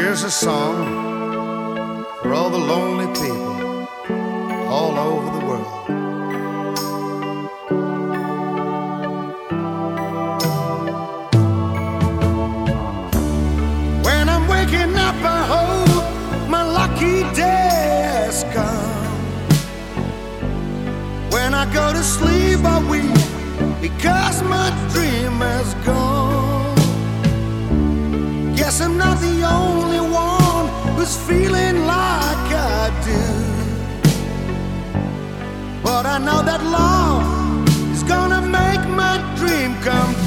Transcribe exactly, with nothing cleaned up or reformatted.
Here's a song for all the lonely people all over the world. When I'm waking up, I hope my lucky day has come. When I go to sleep, I weep because my dream has gone. Guess I'm not the only one who's feeling like I do, but I know that love is gonna make my dream come true.